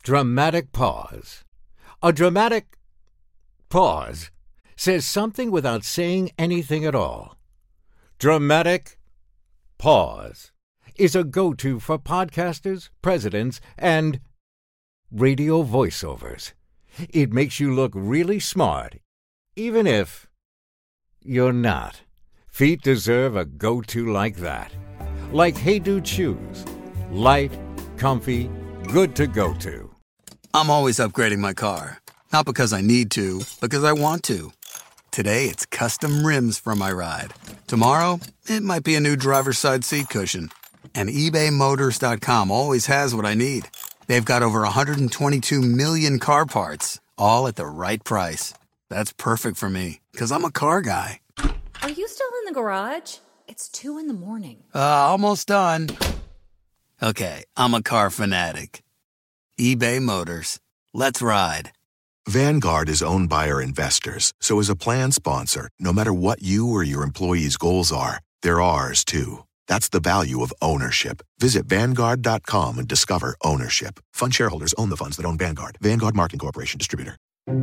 Dramatic pause. A dramatic pause says something without saying anything at all. Dramatic pause is a go-to for podcasters, presidents, and radio voiceovers. It makes you look really smart, even if you're not. Feet deserve a go-to like that. Like Hey Dude shoes. Light, comfy, good to go to. I'm always upgrading my car. Not because I need to, because I want to. Today, it's custom rims for my ride. Tomorrow, it might be a new driver's side seat cushion. And ebaymotors.com always has what I need. They've got over 122 million car parts, all at the right price. That's perfect for me, because I'm a car guy. Are you still in the garage? It's 2 a.m. Almost done. Okay, I'm a car fanatic. eBay Motors. Let's ride. Vanguard is owned by our investors, so as a plan sponsor, no matter what you or your employees' goals are, they're ours too. That's the value of ownership. Visit Vanguard.com and discover ownership. Fund shareholders own the funds that own Vanguard. Vanguard Marketing Corporation Distributor.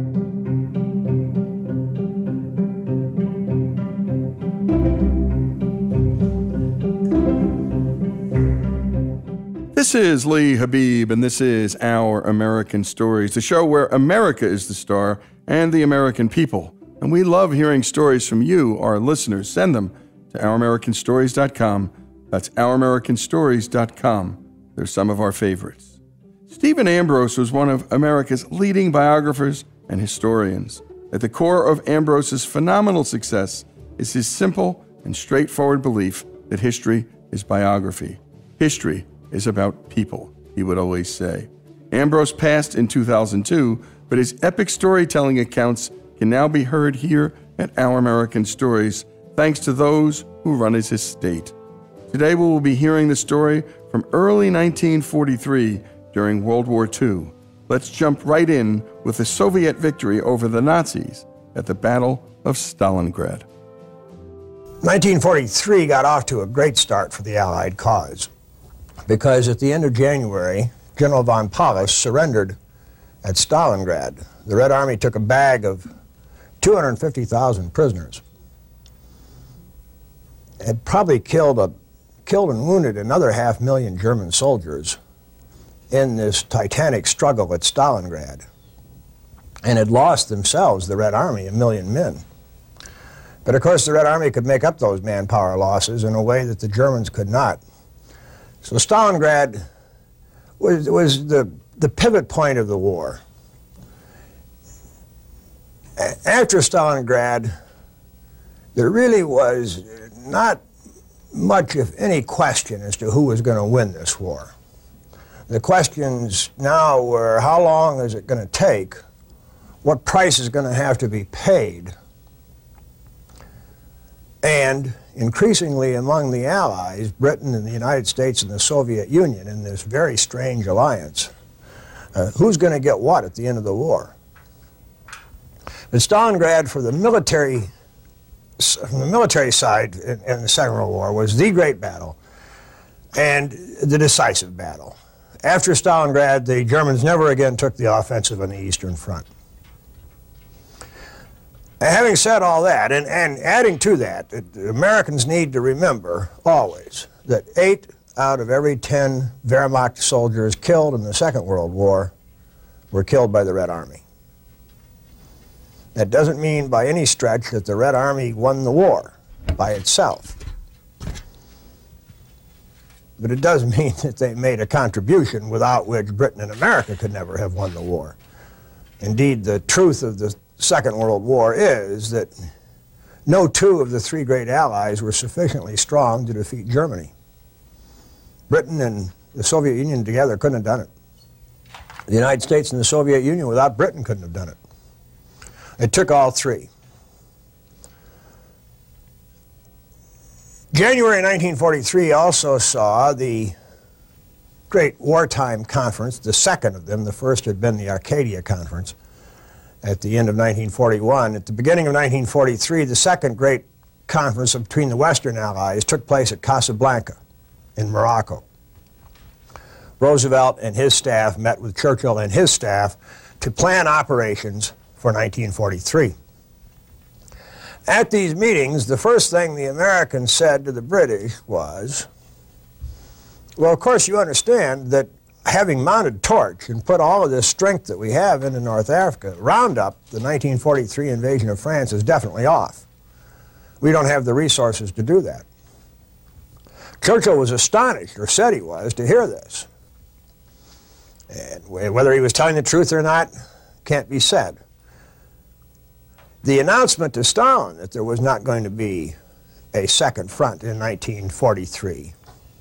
This is Lee Habib, and this is Our American Stories, the show where America is the star and the American people. And we love hearing stories from you, our listeners. Send them to OurAmericanStories.com. That's OurAmericanStories.com. They're some of our favorites. Stephen Ambrose was one of America's leading biographers and historians. At the core of Ambrose's phenomenal success is his simple and straightforward belief that history is biography. History is about people, he would always say. Ambrose passed in 2002, but his epic storytelling accounts can now be heard here at Our American Stories, thanks to those who run his estate. Today we will be hearing the story from early 1943 during World War II. Let's jump right in with the Soviet victory over the Nazis at the Battle of Stalingrad. 1943 got off to a great start for the Allied cause, because at the end of January, General von Paulus surrendered at Stalingrad. The Red Army took a bag of 250,000 prisoners. It probably killed and wounded another 500,000 German soldiers in this titanic struggle at Stalingrad, and had lost themselves, the Red Army, 1 million men. But of course the Red Army could make up those manpower losses in a way that the Germans could not. So Stalingrad was the pivot point of the war. After Stalingrad, there really was not much, if any, question as to who was going to win this war. The questions now were, how long is it going to take? What price is going to have to be paid? And increasingly among the Allies, Britain and the United States and the Soviet Union, in this very strange alliance, who's going to get what at the end of the war? But Stalingrad, from the military side in the Second World War, was the great battle and the decisive battle. After Stalingrad, the Germans never again took the offensive on the Eastern Front. Having said all that, and adding to that, Americans need to remember always that 8 out of every 10 Wehrmacht soldiers killed in the Second World War were killed by the Red Army. That doesn't mean by any stretch that the Red Army won the war by itself. But it does mean that they made a contribution without which Britain and America could never have won the war. Indeed, the truth of the Second World War is that no 2 of the 3 great allies were sufficiently strong to defeat Germany. Britain and the Soviet Union together couldn't have done it. The United States and the Soviet Union without Britain couldn't have done it. It took all 3. January 1943 also saw the great wartime conference, the second of them. The first had been the Arcadia Conference at the end of 1941. At the beginning of 1943, the second great conference between the Western Allies took place at Casablanca in Morocco, Roosevelt and his staff met with Churchill and his staff to plan operations for 1943. At these meetings, the first thing the Americans said to the British was, well, of course you understand that having mounted Torch and put all of this strength that we have into North Africa, Roundup, the 1943 invasion of France, is definitely off. We don't have the resources to do that. Churchill was astonished, or said he was, to hear this. And whether he was telling the truth or not can't be said. The announcement to Stalin that there was not going to be a second front in 1943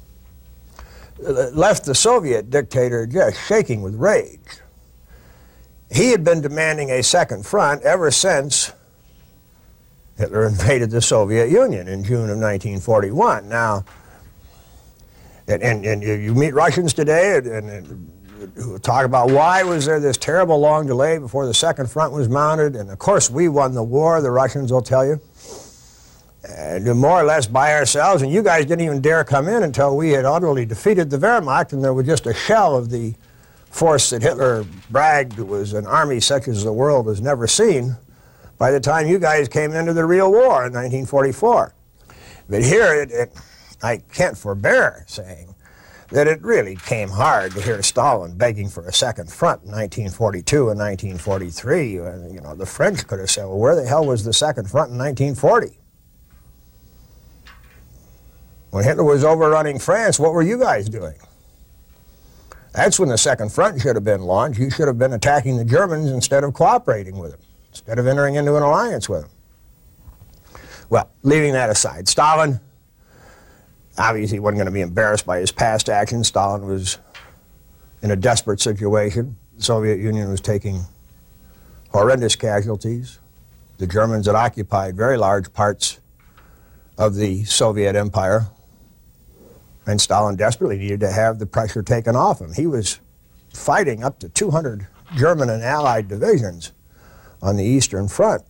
left the Soviet dictator just shaking with rage. He had been demanding a second front ever since Hitler invaded the Soviet Union in June of 1941. Now, and you meet Russians today and who talk about why was there this terrible long delay before the second front was mounted, and of course we won the war, the Russians will tell you, more or less by ourselves, and you guys didn't even dare come in until we had utterly defeated the Wehrmacht and there was just a shell of the force that Hitler bragged was an army such as the world has never seen by the time you guys came into the real war in 1944. But here, I can't forbear saying that it really came hard to hear Stalin begging for a second front in 1942 and 1943. You know, the French could have said, well, where the hell was the second front in 1940? When Hitler was overrunning France, what were you guys doing? That's when the second front should have been launched. You should have been attacking the Germans instead of cooperating with them, instead of entering into an alliance with them. Well, leaving that aside, Stalin obviously wasn't going to be embarrassed by his past actions. Stalin was in a desperate situation. The Soviet Union was taking horrendous casualties. The Germans had occupied very large parts of the Soviet Empire, and Stalin desperately needed to have the pressure taken off him. He was fighting up to 200 German and Allied divisions on the Eastern Front.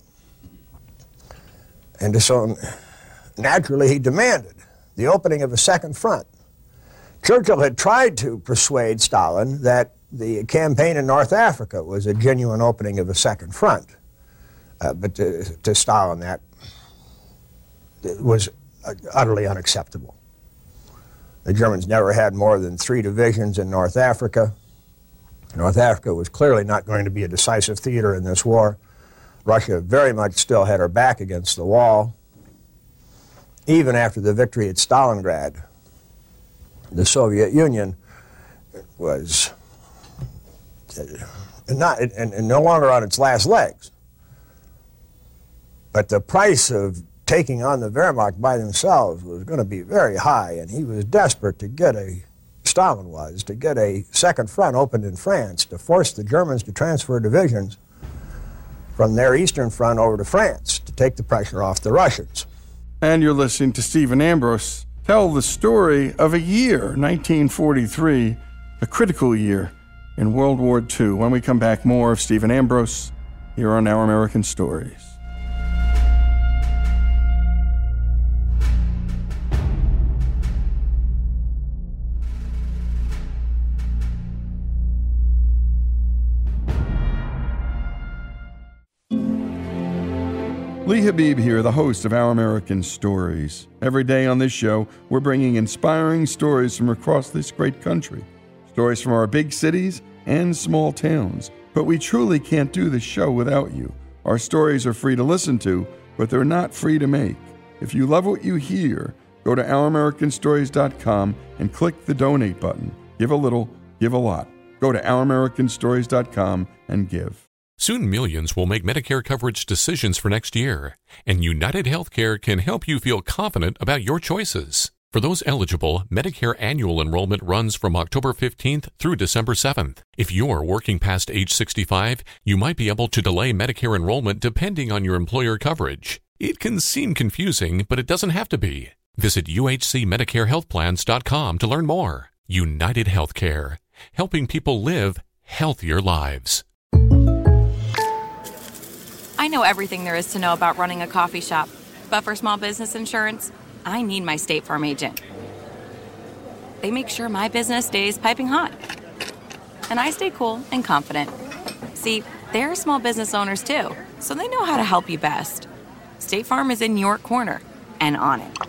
And so naturally he demanded the opening of a second front. Churchill had tried to persuade Stalin that the campaign in North Africa was a genuine opening of a second front. But to Stalin that was utterly unacceptable. The Germans never had more than 3 divisions in North Africa. North Africa was clearly not going to be a decisive theater in this war. Russia very much still had her back against the wall. Even after the victory at Stalingrad, the Soviet Union was no longer on its last legs. But the price of taking on the Wehrmacht by themselves was going to be very high, and he was desperate to get Stalin was, to get a second front opened in France, to force the Germans to transfer divisions from their eastern front over to France, to take the pressure off the Russians. And you're listening to Stephen Ambrose tell the story of a year, 1943, a critical year in World War II. When we come back, more of Stephen Ambrose here on Our American Stories. Lee Habib here, the host of Our American Stories. Every day on this show, we're bringing inspiring stories from across this great country. Stories from our big cities and small towns. But we truly can't do this show without you. Our stories are free to listen to, but they're not free to make. If you love what you hear, go to OurAmericanStories.com and click the donate button. Give a little, give a lot. Go to OurAmericanStories.com and give. Soon millions will make Medicare coverage decisions for next year, and United Healthcare can help you feel confident about your choices. For those eligible, Medicare annual enrollment runs from October 15th through December 7th. If you're working past age 65, you might be able to delay Medicare enrollment depending on your employer coverage. It can seem confusing, but it doesn't have to be. Visit uhcmedicarehealthplans.com to learn more. United Healthcare, helping people live healthier lives. I know everything there is to know about running a coffee shop, but for small business insurance, I need my State Farm agent. they make sure my business stays piping hot. And I stay cool and confident. See, they're small business owners too, so they know how to help you best. State Farm is in your corner and on it.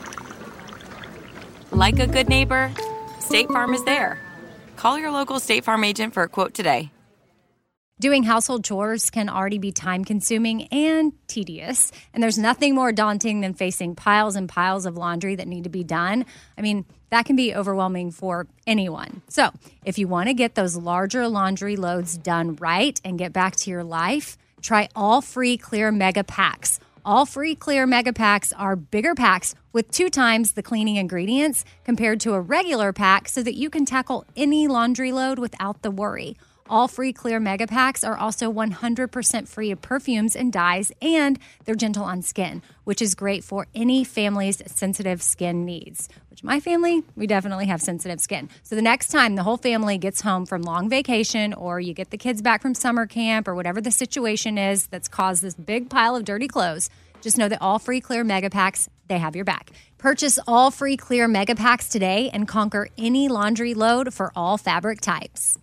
Like a good neighbor, State Farm is there. Call your local State Farm agent for a quote today. Doing household chores can already be time-consuming and tedious, and there's nothing more daunting than facing piles and piles of laundry that need to be done. I mean, that can be overwhelming for anyone. So, if you want to get those larger laundry loads done right and get back to your life, try All Free Clear Mega Packs. All Free Clear Mega Packs are bigger packs with 2 times the cleaning ingredients compared to a regular pack so that you can tackle any laundry load without the worry. All Free Clear Mega Packs are also 100% free of perfumes and dyes, and they're gentle on skin, which is great for any family's sensitive skin needs. Which my family, we definitely have sensitive skin. So the next time the whole family gets home from long vacation, or you get the kids back from summer camp, or whatever the situation is that's caused this big pile of dirty clothes, just know that All Free Clear Mega Packs, they have your back. Purchase All Free Clear Mega Packs today and conquer any laundry load for all fabric types.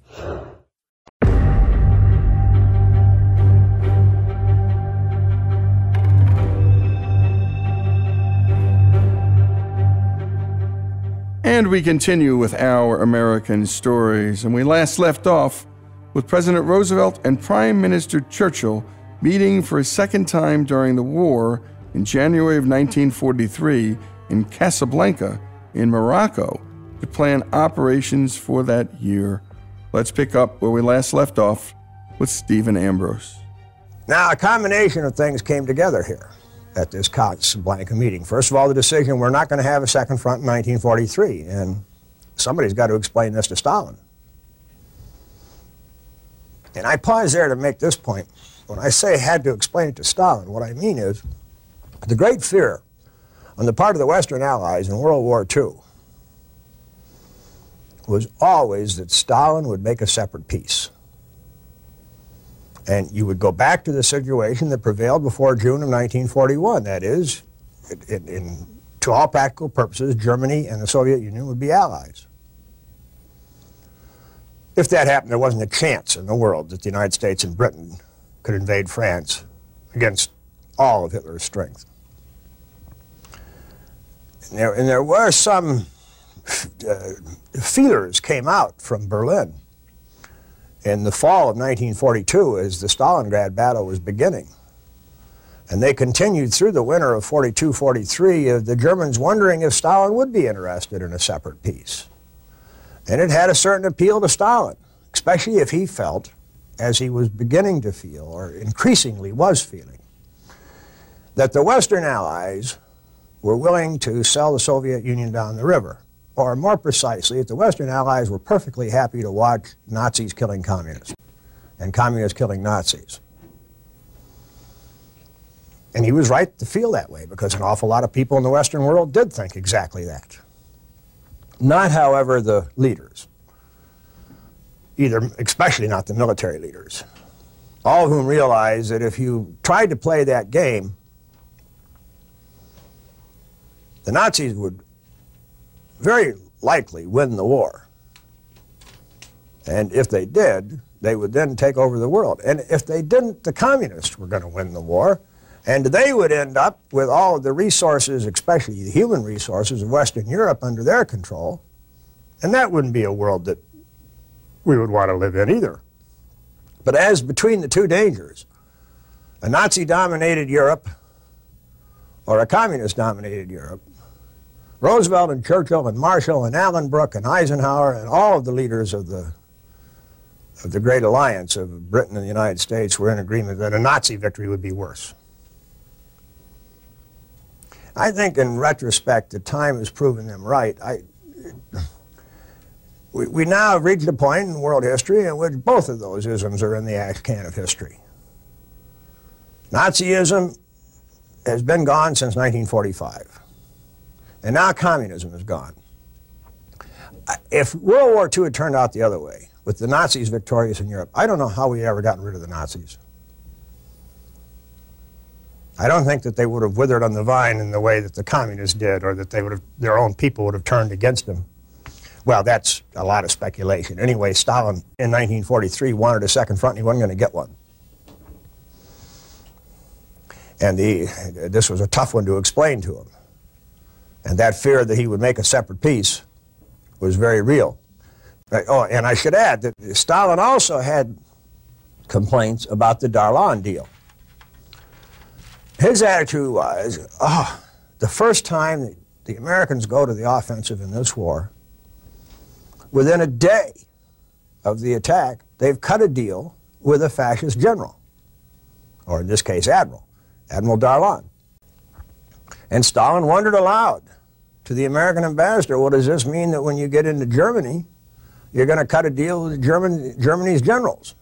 And we continue with our American stories, and we last left off with President Roosevelt and Prime Minister Churchill meeting for a second time during the war in January of 1943 in Casablanca in Morocco to plan operations for that year. Let's pick up where we last left off with Stephen Ambrose. Now, a combination of things came together here at this Casablanca meeting. First of all, the decision we're not going to have a second front in 1943, and somebody's got to explain this to Stalin. And I pause there to make this point. When I say had to explain it to Stalin, what I mean is the great fear on the part of the Western Allies in World War II was always that Stalin would make a separate peace. And you would go back to the situation that prevailed before June of 1941. That is, to all practical purposes, Germany and the Soviet Union would be allies. If that happened, there wasn't a chance in the world that the United States and Britain could invade France against all of Hitler's strength. And there were some feelers came out from Berlin in the fall of 1942 as the Stalingrad battle was beginning. And they continued through the winter of 42-43 of the Germans wondering if Stalin would be interested in a separate peace. And it had a certain appeal to Stalin, especially if he felt, as he was beginning to feel, or increasingly was feeling, that the Western Allies were willing to sell the Soviet Union down the river. Or more precisely, that the Western Allies were perfectly happy to watch Nazis killing communists and communists killing Nazis. And he was right to feel that way, because an awful lot of people in the Western world did think exactly that. Not, however, the leaders, especially not the military leaders, all of whom realized that if you tried to play that game, the Nazis would very likely win the war. And if they did, they would then take over the world. And if they didn't, the communists were going to win the war, and they would end up with all of the resources, especially the human resources of Western Europe, under their control. And that wouldn't be a world that we would want to live in either. But as between the two dangers, a Nazi-dominated Europe or a communist-dominated Europe, Roosevelt and Churchill and Marshall and Allenbrook and Eisenhower and all of the leaders of the Great Alliance of Britain and the United States were in agreement that a Nazi victory would be worse. I think in retrospect, the time has proven them right. We now have reached a point in world history in which both of those isms are in the ash can of history. Nazism has been gone since 1945. And now communism is gone. If World War II had turned out the other way, with the Nazis victorious in Europe, I don't know how we ever gotten rid of the Nazis. I don't think that they would have withered on the vine in the way that the communists did, or that their own people would have turned against them. Well, that's a lot of speculation. Anyway, Stalin in 1943 wanted a second front, and he wasn't going to get one. And this was a tough one to explain to him. And that fear that he would make a separate peace was very real. Oh, and I should add that Stalin also had complaints about the Darlan deal. His attitude was, the first time the Americans go to the offensive in this war, within a day of the attack, they've cut a deal with a fascist general, or in this case, Admiral Darlan. And Stalin wondered aloud to the American ambassador, well, does this mean that when you get into Germany, you're going to cut a deal with Germany's generals?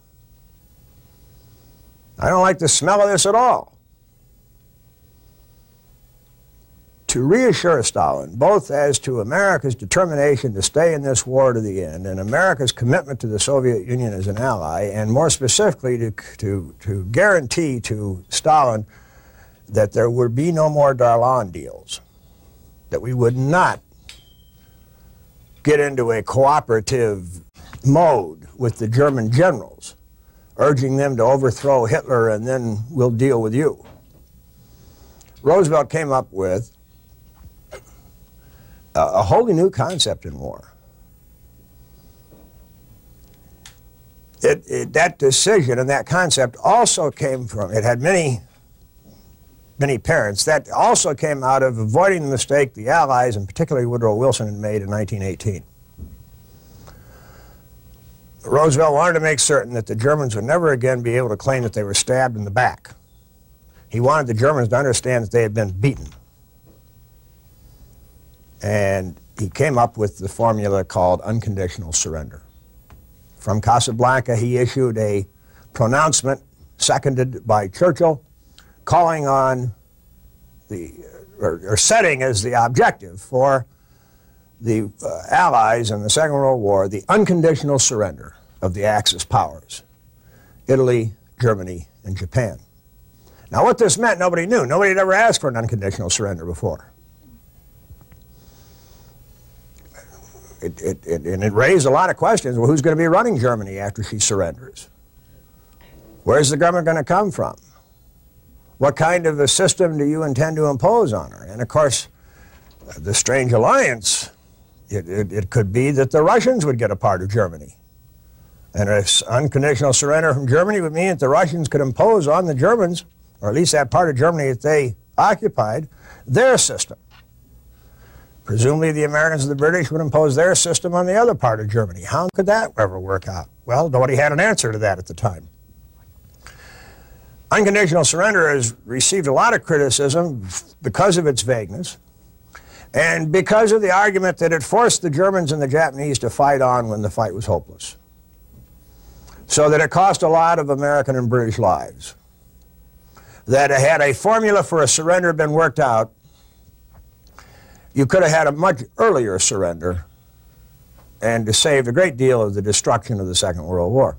I don't like the smell of this at all. To reassure Stalin, both as to America's determination to stay in this war to the end and America's commitment to the Soviet Union as an ally, and more specifically to guarantee to Stalin that there would be no more Darlan deals, that we would not get into a cooperative mode with the German generals, urging them to overthrow Hitler and then we'll deal with you. Roosevelt came up with a wholly new concept in war. That decision and that concept also came from, it had many parents, that also came out of avoiding the mistake the Allies, and particularly Woodrow Wilson, had made in 1918. Roosevelt wanted to make certain that the Germans would never again be able to claim that they were stabbed in the back. He wanted the Germans to understand that they had been beaten. And he came up with the formula called unconditional surrender. From Casablanca, he issued a pronouncement, seconded by Churchill, calling on or setting as the objective for the Allies in the Second World War the unconditional surrender of the Axis powers, Italy, Germany, and Japan. Now, what this meant, nobody knew. Nobody had ever asked for an unconditional surrender before. It raised a lot of questions. Well, who's going to be running Germany after she surrenders? Where's the government going to come from? What kind of a system do you intend to impose on her? And of course, the strange alliance, it could be that the Russians would get a part of Germany. And an unconditional surrender from Germany would mean that the Russians could impose on the Germans, or at least that part of Germany that they occupied, their system. Presumably the Americans and the British would impose their system on the other part of Germany. How could that ever work out? Well, nobody had an answer to that at the time. Unconditional surrender has received a lot of criticism because of its vagueness and because of the argument that it forced the Germans and the Japanese to fight on when the fight was hopeless. So that it cost a lot of American and British lives. That had a formula for a surrender been worked out, you could have had a much earlier surrender and saved a great deal of the destruction of the Second World War.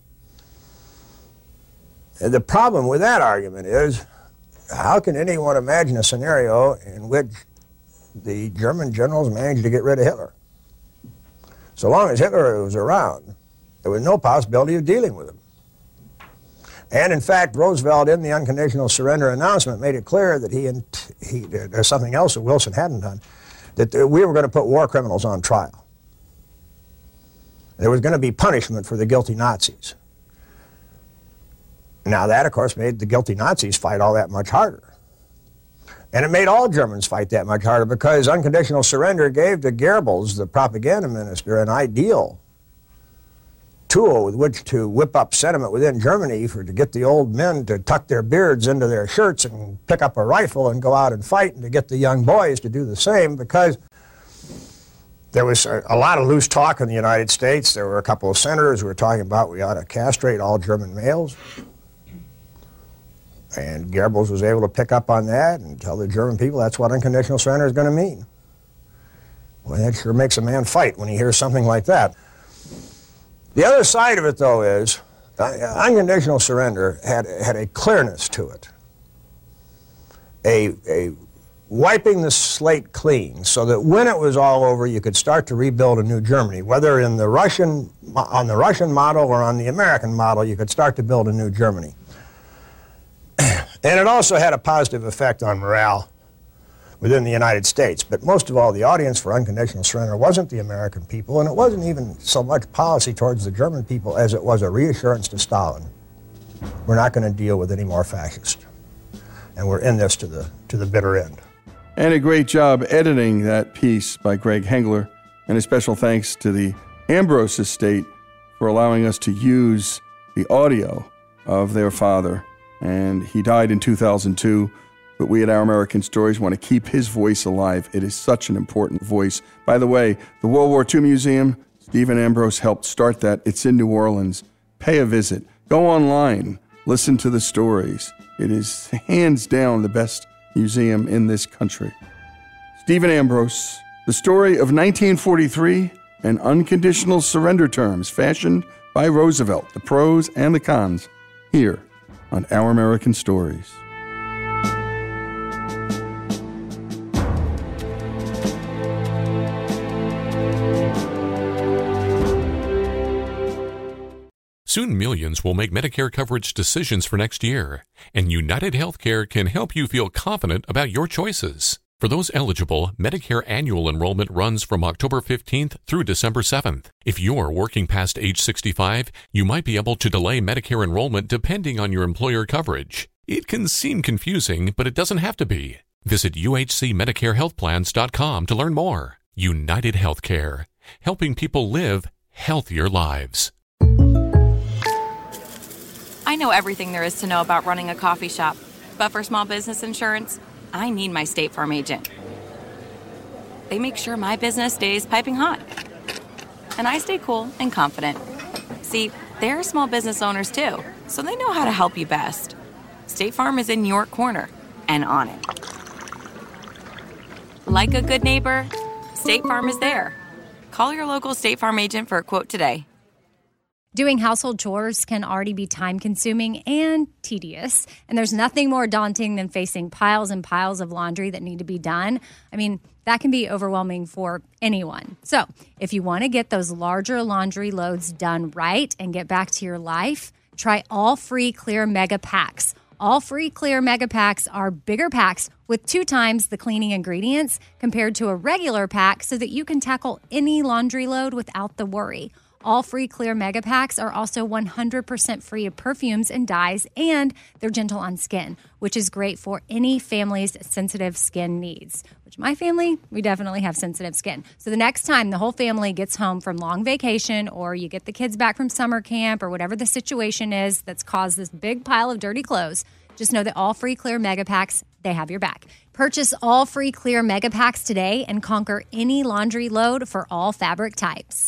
And the problem with that argument is, how can anyone imagine a scenario in which the German generals managed to get rid of Hitler? So long as Hitler was around, there was no possibility of dealing with him. And in fact, Roosevelt, in the unconditional surrender announcement, made it clear that there's something else that Wilson hadn't done, that we were going to put war criminals on trial. There was going to be punishment for the guilty Nazis. Now that, of course, made the guilty Nazis fight all that much harder. And it made all Germans fight that much harder because unconditional surrender gave to Goebbels, the propaganda minister, an ideal tool with which to whip up sentiment within Germany to get the old men to tuck their beards into their shirts and pick up a rifle and go out and fight, and to get the young boys to do the same, because there was a lot of loose talk in the United States. There were a couple of senators who were talking about we ought to castrate all German males. And Goebbels was able to pick up on that and tell the German people that's what unconditional surrender is going to mean. Well, that sure makes a man fight when he hears something like that. The other side of it, though, is unconditional surrender had a clearness to it, a wiping the slate clean so that when it was all over, you could start to rebuild a new Germany. Whether on the Russian model or on the American model, you could start to build a new Germany. And it also had a positive effect on morale within the United States. But most of all, the audience for Unconditional Surrender wasn't the American people, and it wasn't even so much policy towards the German people as it was a reassurance to Stalin. We're not going to deal with any more fascists. And we're in this to the bitter end. And a great job editing that piece by Greg Hengler. And a special thanks to the Ambrose estate for allowing us to use the audio of their father. And he died in 2002, but we at Our American Stories want to keep his voice alive. It is such an important voice. By the way, the World War II Museum, Stephen Ambrose helped start that. It's in New Orleans. Pay a visit. Go online. Listen to the stories. It is hands down the best museum in this country. Stephen Ambrose, the story of 1943 and unconditional surrender terms fashioned by Roosevelt, the pros and the cons, here on Our American Stories. Soon millions will make Medicare coverage decisions for next year, and United Healthcare can help you feel confident about your choices. For those eligible, Medicare annual enrollment runs from October 15th through December 7th. If you're working past age 65, you might be able to delay Medicare enrollment depending on your employer coverage. It can seem confusing, but it doesn't have to be. Visit uhcmedicarehealthplans.com to learn more. United Healthcare, helping people live healthier lives. I know everything there is to know about running a coffee shop, but for small business insurance, I need my State Farm agent. They make sure my business stays piping hot, and I stay cool and confident. See, they're small business owners too, so they know how to help you best. State Farm is in your corner and on it. Like a good neighbor, State Farm is there. Call your local State Farm agent for a quote today. Doing household chores can already be time-consuming and tedious, and there's nothing more daunting than facing piles and piles of laundry that need to be done. I mean, that can be overwhelming for anyone. So, if you want to get those larger laundry loads done right and get back to your life, try All Free Clear Mega Packs. All Free Clear Mega Packs are bigger packs with 2 times the cleaning ingredients compared to a regular pack so that you can tackle any laundry load without the worry. All Free Clear Mega Packs are also 100% free of perfumes and dyes, and they're gentle on skin, which is great for any family's sensitive skin needs. Which my family, we definitely have sensitive skin. So the next time the whole family gets home from long vacation, or you get the kids back from summer camp, or whatever the situation is that's caused this big pile of dirty clothes, just know that All Free Clear Mega Packs, they have your back. Purchase All Free Clear Mega Packs today and conquer any laundry load for all fabric types.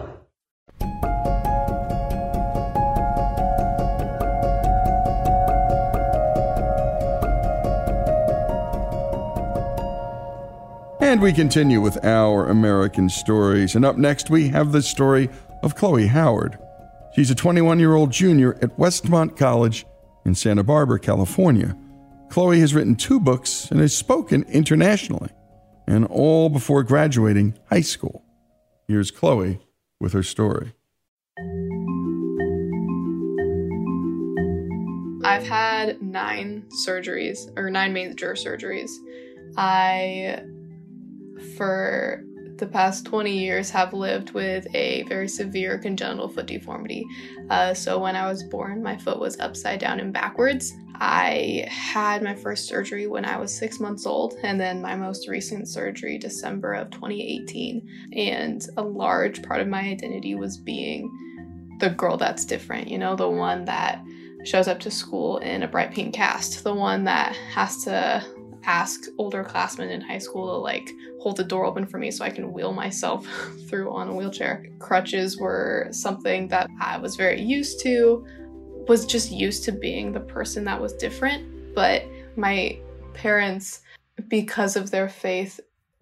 And we continue with Our American Stories. And up next, we have the story of Chloe Howard. She's a 21-year-old junior at Westmont College in Santa Barbara, California. Chloe has written 2 books and has spoken internationally, and all before graduating high school. Here's Chloe with her story. I've had 9 surgeries, or 9 major surgeries. For the past 20 years, have lived with a very severe congenital foot deformity. So when I was born, my foot was upside down and backwards. I had my first surgery when I was 6 months old, and then my most recent surgery, December of 2018. And a large part of my identity was being the girl that's different, you know, the one that shows up to school in a bright pink cast, the one that has to ask older classmen in high school to like hold the door open for me so I can wheel myself through on a wheelchair. Crutches were something that I was very used to, was just used to being the person that was different. But my parents, because of their faith,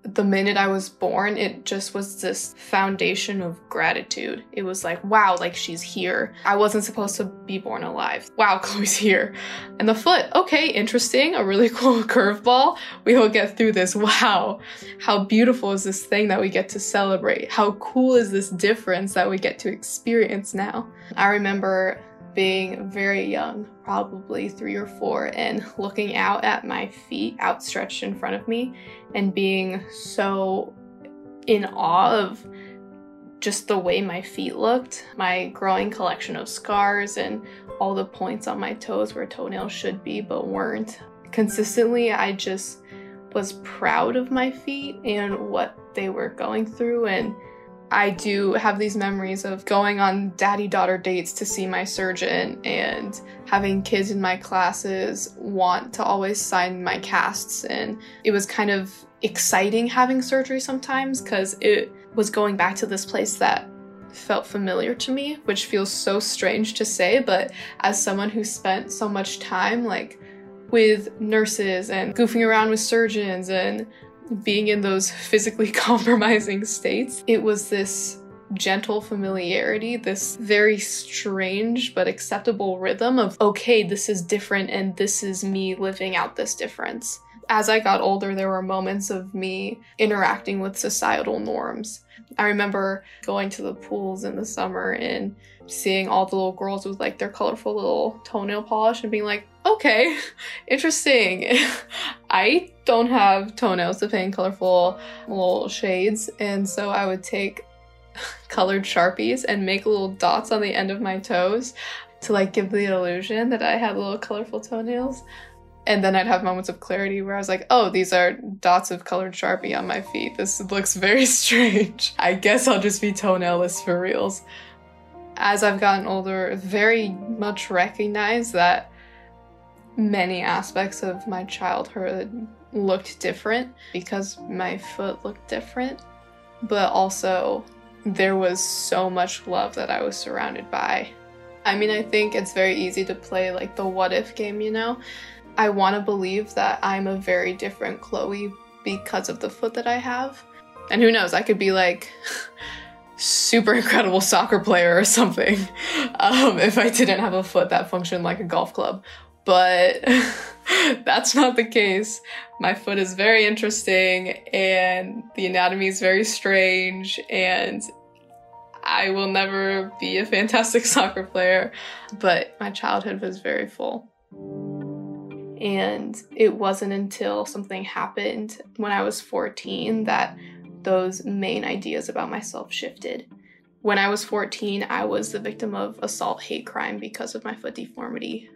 the minute I was born, it just was this foundation of gratitude. It was like, wow, like she's here. I wasn't supposed to be born alive. Wow, Chloe's here. And the foot, okay, interesting, a really cool curveball. We will get through this. Wow, how beautiful is this thing that we get to celebrate? How cool is this difference that we get to experience now? I remember being very young, probably 3 or 4, and looking out at my feet outstretched in front of me and being so in awe of just the way my feet looked, my growing collection of scars and all the points on my toes where toenails should be but weren't. Consistently, I just was proud of my feet and what they were going through, and I do have these memories of going on daddy-daughter dates to see my surgeon and having kids in my classes want to always sign my casts. And it was kind of exciting having surgery sometimes because it was going back to this place that felt familiar to me, which feels so strange to say, but as someone who spent so much time like with nurses and goofing around with surgeons and being in those physically compromising states, it was this gentle familiarity, this very strange but acceptable rhythm of, okay, this is different and this is me living out this difference. As I got older, there were moments of me interacting with societal norms. I remember going to the pools in the summer and seeing all the little girls with like their colorful little toenail polish and being like, okay, interesting. I don't have toenails to paint colorful little shades, and so I would take colored Sharpies and make little dots on the end of my toes to like give the illusion that I had little colorful toenails. And then I'd have moments of clarity where I was like, oh, these are dots of colored Sharpie on my feet. This looks very strange. I guess I'll just be toenailless for reals. As I've gotten older, very much recognize that many aspects of my childhood looked different because my foot looked different, but also there was so much love that I was surrounded by. I mean, I think it's very easy to play like the what if game, you know? I want to believe that I'm a very different Chloe because of the foot that I have. And who knows, I could be like super incredible soccer player or something if I didn't have a foot that functioned like a golf club. But that's not the case. My foot is very interesting and the anatomy is very strange and I will never be a fantastic soccer player, but my childhood was very full. And it wasn't until something happened when I was 14 that those main ideas about myself shifted. When I was 14, I was the victim of assault hate crime because of my foot deformity.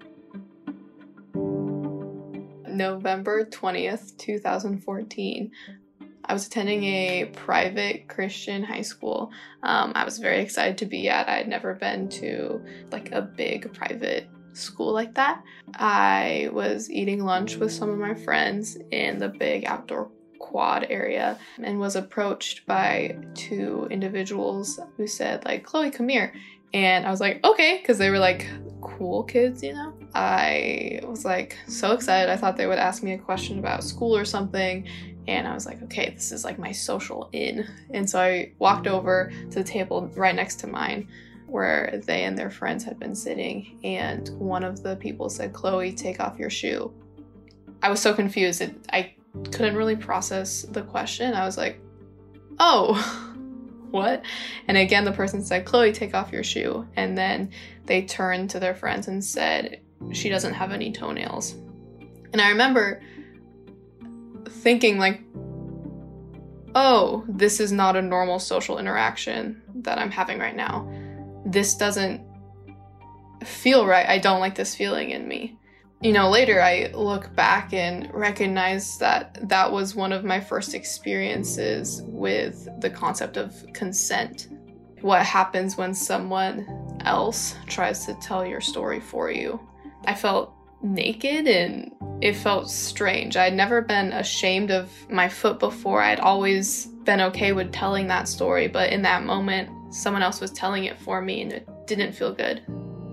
November 20th, 2014, I was attending a private Christian high school. I was very excited to be at. I had never been to like a big private school like that. I was eating lunch with some of my friends in the big outdoor quad area and was approached by 2 individuals who said like, Chloe, come here. And I was like, okay, because they were like cool kids, you know? I was like so excited. I thought they would ask me a question about school or something. And I was like, okay, this is like my social in. And so I walked over to the table right next to mine where they and their friends had been sitting. And one of the people said, Chloe, take off your shoe. I was so confused. I couldn't really process the question. I was like, oh, what? And again, the person said, Chloe, take off your shoe. And then they turned to their friends and said, she doesn't have any toenails. And I remember thinking like, oh, this is not a normal social interaction that I'm having right now. This doesn't feel right. I don't like this feeling in me. You know, later I look back and recognize that that was one of my first experiences with the concept of consent. What happens when someone else tries to tell your story for you. I felt naked and it felt strange. I'd never been ashamed of my foot before. I'd always been okay with telling that story, but in that moment, someone else was telling it for me and it didn't feel good.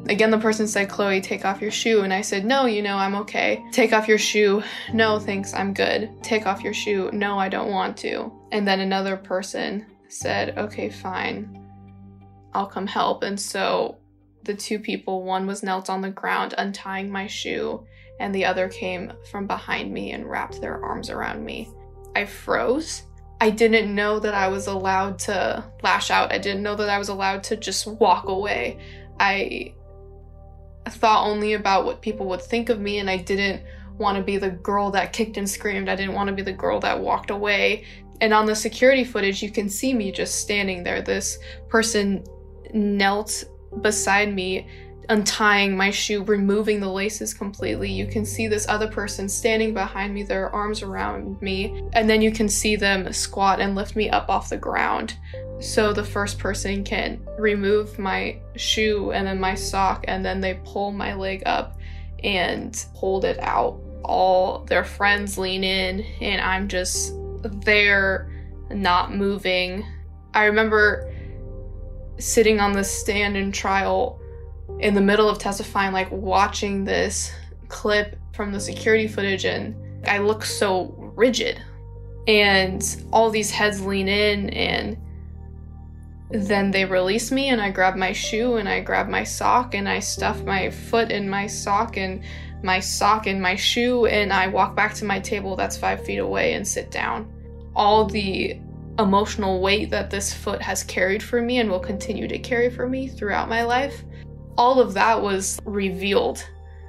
Again, the person said, Chloe, take off your shoe. And I said, no, I'm okay. Take off your shoe. No, thanks, I'm good. Take off your shoe. No, I don't want to. And then another person said, okay, fine, I'll come help. And so the two people, one was knelt on the ground untying my shoe, and the other came from behind me and wrapped their arms around me. I froze. I didn't know that I was allowed to lash out. I didn't know that I was allowed to just walk away. I thought only about what people would think of me, and I didn't want to be the girl that kicked and screamed. I didn't want to be the girl that walked away. And on the security footage, you can see me just standing there. This person knelt beside me, untying my shoe, removing the laces completely. You can see this other person standing behind me, their arms around me, and then you can see them squat and lift me up off the ground. So the first person can remove my shoe and then my sock, and then they pull my leg up and hold it out. All their friends lean in, and I'm just there, not moving. I remember sitting on the stand in trial in the middle of testifying, like watching this clip from the security footage, and I look so rigid. And all these heads lean in, and then they release me, and I grab my shoe and I grab my sock and I stuff my foot in my sock and my sock in my shoe, and I walk back to my table that's 5 feet away and sit down. All the emotional weight that this foot has carried for me and will continue to carry for me throughout my life, all of that was revealed.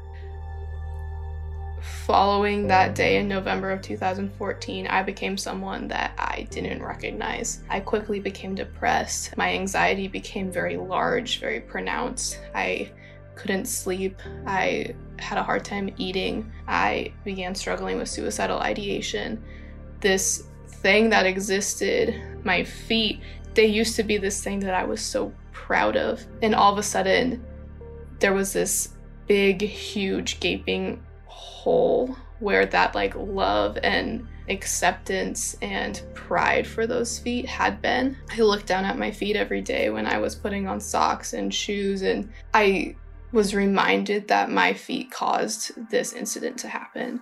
Following that day in November of 2014, I became someone that I didn't recognize. I quickly became depressed. My anxiety became very large, very pronounced. I couldn't sleep. I had a hard time eating. I began struggling with suicidal ideation. This thing that existed, my feet, they used to be this thing that I was so proud of. And all of a sudden, there was this big, huge, gaping hole where that love and acceptance and pride for those feet had been. I looked down at my feet every day when I was putting on socks and shoes, and I was reminded that my feet caused this incident to happen.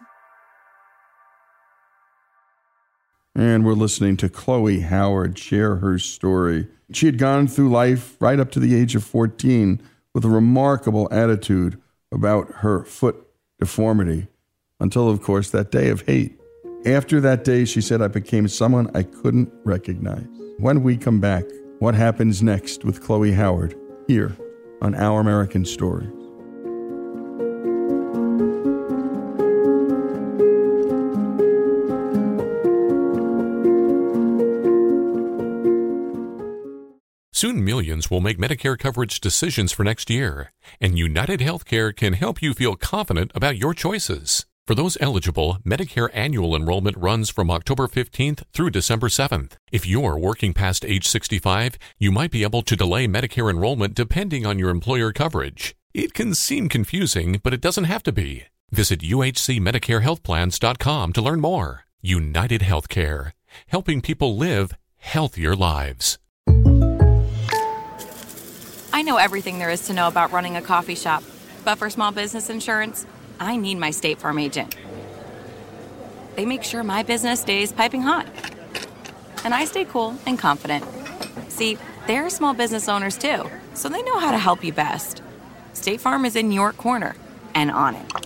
And we're listening to Chloe Howard share her story. She had gone through life right up to the age of 14 with a remarkable attitude about her foot deformity, until, of course, that day of hate. After that day, she said, I became someone I couldn't recognize. When we come back, what happens next with Chloe Howard here on Our American Stories? Soon millions will make Medicare coverage decisions for next year, and United Healthcare can help you feel confident about your choices. For those eligible, Medicare annual enrollment runs from October 15th through December 7th. If you're working past age 65, you might be able to delay Medicare enrollment depending on your employer coverage. It can seem confusing, but it doesn't have to be. Visit uhcmedicarehealthplans.com to learn more. United Healthcare, helping people live healthier lives. I know everything there is to know about running a coffee shop, but for small business insurance, I need my State Farm agent. They make sure my business stays piping hot, and I stay cool and confident. See, they're small business owners too, so they know how to help you best. State Farm is in your corner and on it.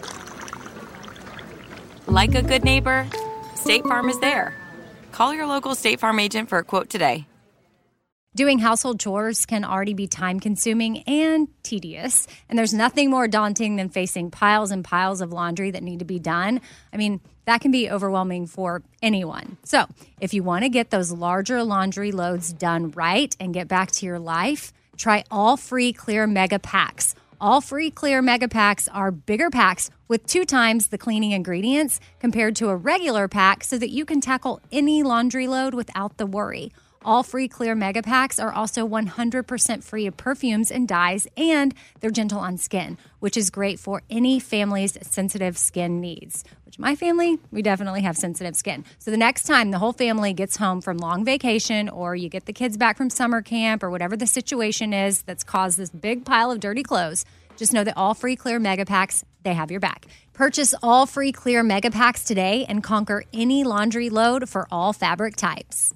Like a good neighbor, State Farm is there. Call your local State Farm agent for a quote today. Doing household chores can already be time-consuming and tedious, and there's nothing more daunting than facing piles and piles of laundry that need to be done. I mean, that can be overwhelming for anyone. So, if you want to get those larger laundry loads done right and get back to your life, try All Free Clear Mega Packs. All Free Clear Mega Packs are bigger packs with 2 times the cleaning ingredients compared to a regular pack, so that you can tackle any laundry load without the worry. All Free Clear Mega Packs are also 100% free of perfumes and dyes, and they're gentle on skin, which is great for any family's sensitive skin needs. Which my family, we definitely have sensitive skin. So the next time the whole family gets home from long vacation, or you get the kids back from summer camp, or whatever the situation is that's caused this big pile of dirty clothes, Just know that all free Clear Mega Packs, they have your back. Purchase all free Clear Mega Packs today and conquer any laundry load for all fabric types.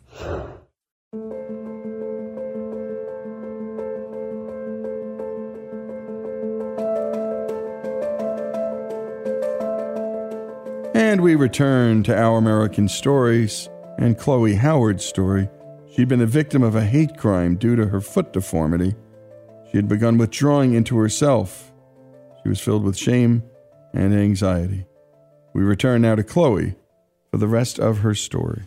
And we return to Our American Stories and Chloe Howard's story. She'd been the victim of a hate crime due to her foot deformity. She had begun withdrawing into herself. She was filled with shame and anxiety. We return now to Chloe for the rest of her story.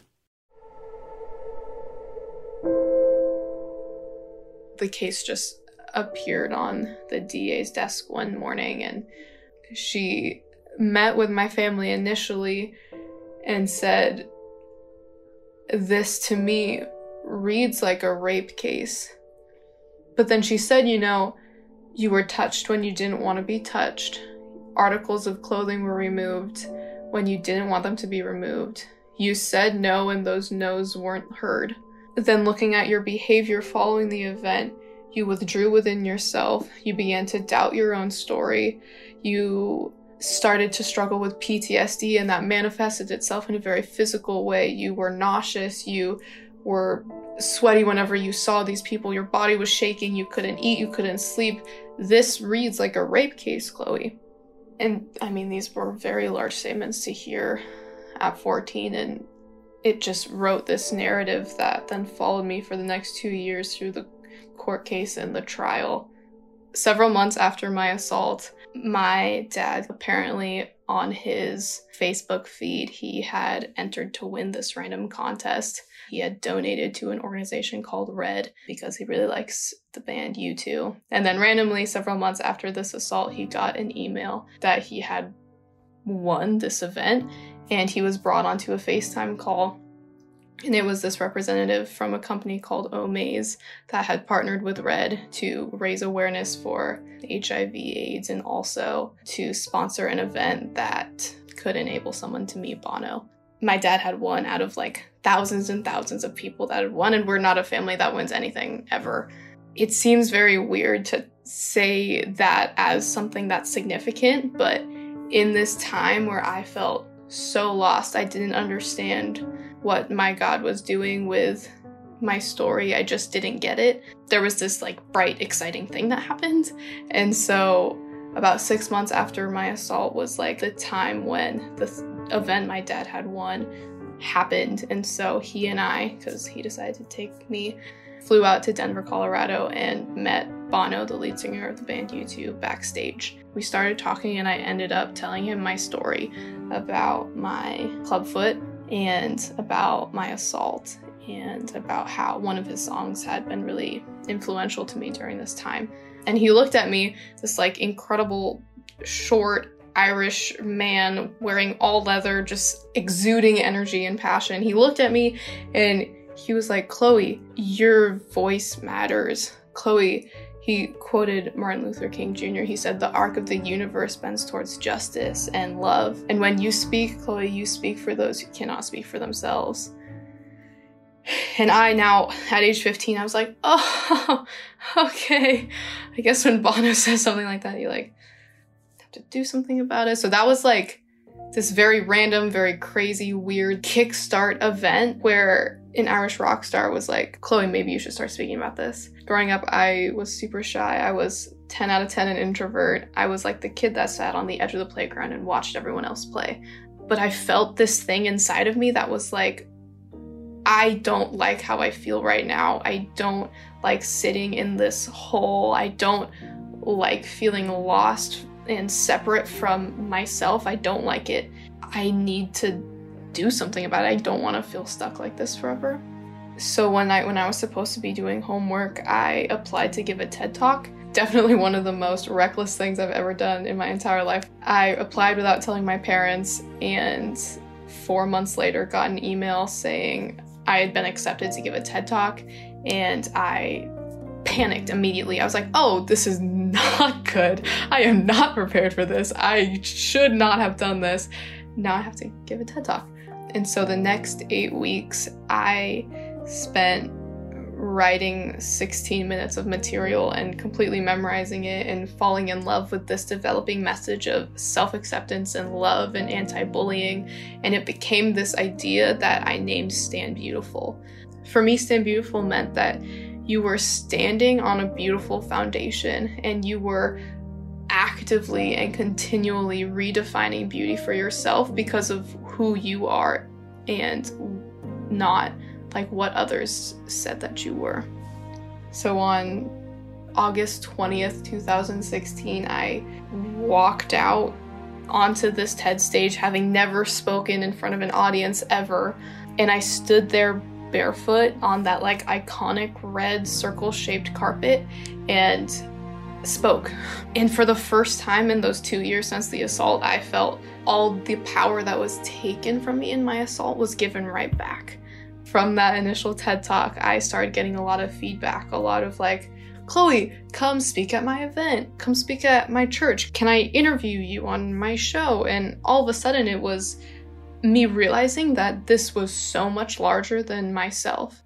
The case just appeared on the DA's desk one morning, and she met with my family initially and said, "This to me reads like a rape case." But then she said, you were touched when you didn't want to be touched. Articles of clothing were removed when you didn't want them to be removed. You said no and those no's weren't heard. Then looking at your behavior following the event, you withdrew within yourself. You began to doubt your own story. You started to struggle with PTSD, and that manifested itself in a very physical way. You were nauseous. You were sweaty whenever you saw these people. Your body was shaking. You couldn't eat. You couldn't sleep. This reads like a rape case, Chloe. And I mean, these were very large statements to hear at 14, and it just wrote this narrative that then followed me for the next 2 years through the court case and the trial. Several months after my assault, my dad, apparently on his Facebook feed, he had entered to win this random contest. He had donated to an organization called Red because he really likes the band U2. And then randomly, several months after this assault, he got an email that he had won this event, and he was brought onto a FaceTime call. And it was this representative from a company called Omaze that had partnered with Red to raise awareness for HIV/AIDS and also to sponsor an event that could enable someone to meet Bono. My dad had won out of thousands and thousands of people that had won, and we're not a family that wins anything ever. It seems very weird to say that as something that's significant, but in this time where I felt so lost, I didn't understand what my God was doing with my story. I just didn't get it. There was this bright, exciting thing that happened. And so about 6 months after my assault was the time when the event my dad had won happened. And so he and I, because he decided to take me, flew out to Denver, Colorado and met Bono, the lead singer of the band U2, backstage. We started talking, and I ended up telling him my story about my clubfoot and about my assault and about how one of his songs had been really influential to me during this time. And he looked at me, this incredible, short Irish man wearing all leather, just exuding energy and passion. He looked at me and he was like, "Chloe, your voice matters. Chloe," he quoted Martin Luther King Jr. He said, "The arc of the universe bends towards justice and love. And when you speak, Chloe, you speak for those who cannot speak for themselves." And I now, at age 15, I was like, oh, okay. I guess when Bono says something like that, you have to do something about it. So that was this very random, very crazy, weird kickstart event where an Irish rock star was like, "Chloe, maybe you should start speaking about this." Growing up, I was super shy. I was 10 out of 10 an introvert. I was the kid that sat on the edge of the playground and watched everyone else play. But I felt this thing inside of me that was I don't like how I feel right now. I don't like sitting in this hole. I don't like feeling lost and separate from myself. I don't like it. I need to do something about it. I don't want to feel stuck like this forever. So one night when I was supposed to be doing homework, I applied to give a TED Talk. Definitely one of the most reckless things I've ever done in my entire life. I applied without telling my parents, and 4 months later got an email saying I had been accepted to give a TED Talk, and I panicked immediately. I was like, oh, this is not good. I am not prepared for this. I should not have done this. Now I have to give a TED Talk. And so the next 8 weeks, I spent writing 16 minutes of material and completely memorizing it and falling in love with this developing message of self-acceptance and love and anti-bullying. And it became this idea that I named Stand Beautiful. For me, Stand Beautiful meant that you were standing on a beautiful foundation and you were actively and continually redefining beauty for yourself because of who you are and not like what others said that you were. So on August 20th, 2016, I walked out onto this TED stage having never spoken in front of an audience ever, and I stood there barefoot on that like iconic red circle-shaped carpet and spoke. And for the first time in those 2 years since the assault, I felt all the power that was taken from me in my assault was given right back. From that initial TED Talk, I started getting a lot of feedback, a lot of like, Chloe, come speak at my event, come speak at my church, can I interview you on my show? And all of a sudden it was me realizing that this was so much larger than myself.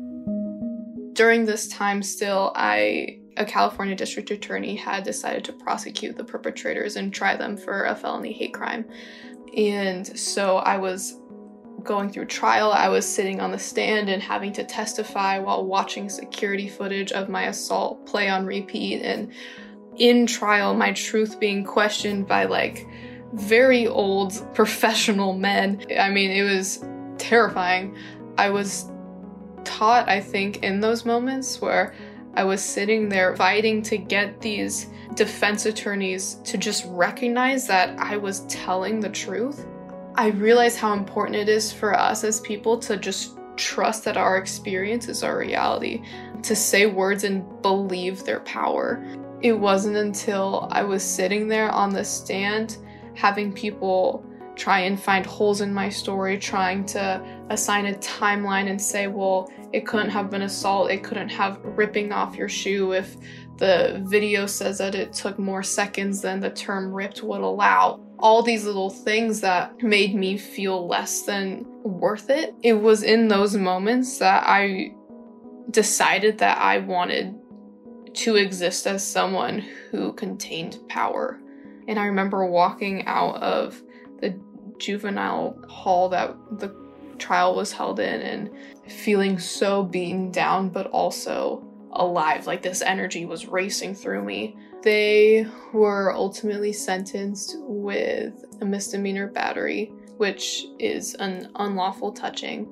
During this time still, a California district attorney had decided to prosecute the perpetrators and try them for a felony hate crime. And so I was going through trial. I was sitting on the stand and having to testify while watching security footage of my assault play on repeat. And in trial, my truth being questioned by like very old professional men. I mean, it was terrifying. I was taught, I think, in those moments where I was sitting there fighting to get these defense attorneys to just recognize that I was telling the truth. I realized how important it is for us as people to just trust that our experience is our reality, to say words and believe their power. It wasn't until I was sitting there on the stand having people try and find holes in my story, trying to assign a timeline and say, well, it couldn't have been assault, it couldn't have ripping off your shoe if the video says that it took more seconds than the term ripped would allow. All these little things that made me feel less than worth it. It was in those moments that I decided that I wanted to exist as someone who contained power. And I remember walking out of the juvenile hall that the trial was held in and feeling so beaten down, but also alive, like this energy was racing through me. They were ultimately sentenced with a misdemeanor battery, which is an unlawful touching.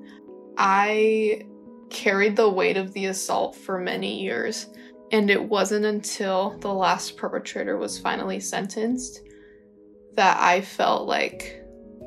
I carried the weight of the assault for many years, and it wasn't until the last perpetrator was finally sentenced that I felt like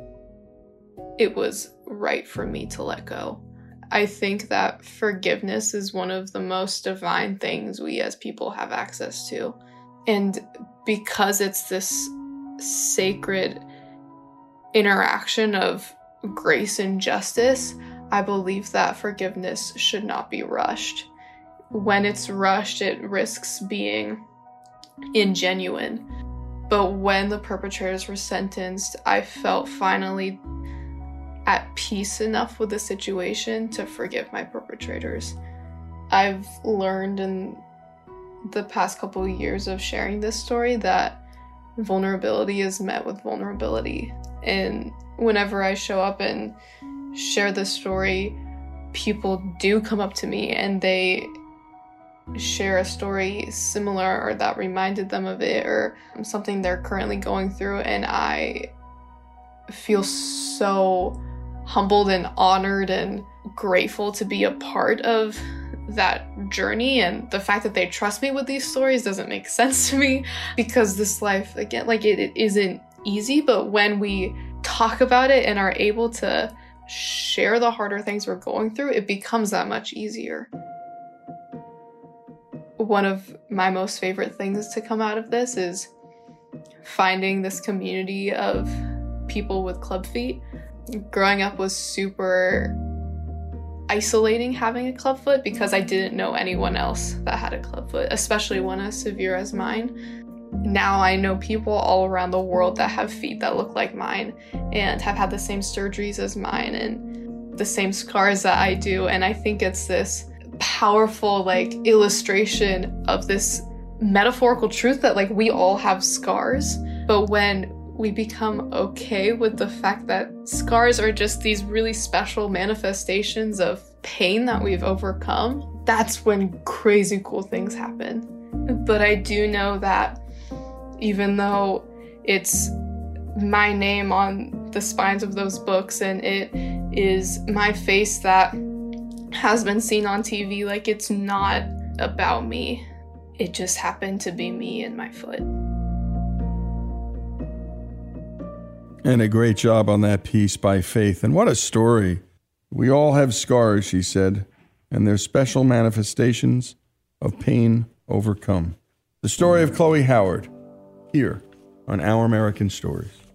it was right for me to let go. I think that forgiveness is one of the most divine things we as people have access to. And because it's this sacred interaction of grace and justice, I believe that forgiveness should not be rushed. When it's rushed, it risks being ingenuine. But when the perpetrators were sentenced, I felt finally at peace enough with the situation to forgive my perpetrators. I've learned in the past couple of years of sharing this story that vulnerability is met with vulnerability. And whenever I show up and share this story, people do come up to me and they share a story similar or that reminded them of it or something they're currently going through, and I feel so humbled and honored and grateful to be a part of that journey. And the fact that they trust me with these stories doesn't make sense to me, because this life, again, like it isn't easy, but when we talk about it and are able to share the harder things we're going through, it becomes that much easier. One of my most favorite things to come out of this is finding this community of people with club feet. Growing up was super isolating having a clubfoot because I didn't know anyone else that had a clubfoot, especially one as severe as mine. Now I know people all around the world that have feet that look like mine and have had the same surgeries as mine and the same scars that I do, and I think it's this powerful like illustration of this metaphorical truth that like we all have scars, but when we become okay with the fact that scars are just these really special manifestations of pain that we've overcome, that's when crazy cool things happen. But I do know that even though it's my name on the spines of those books and it is my face that has been seen on TV, like it's not about me. It just happened to be me and my foot. And a great job on that piece by Faith. And what a story. We all have scars, she said, and they're special manifestations of pain overcome. The story of Chloe Howard, here on Our American Stories.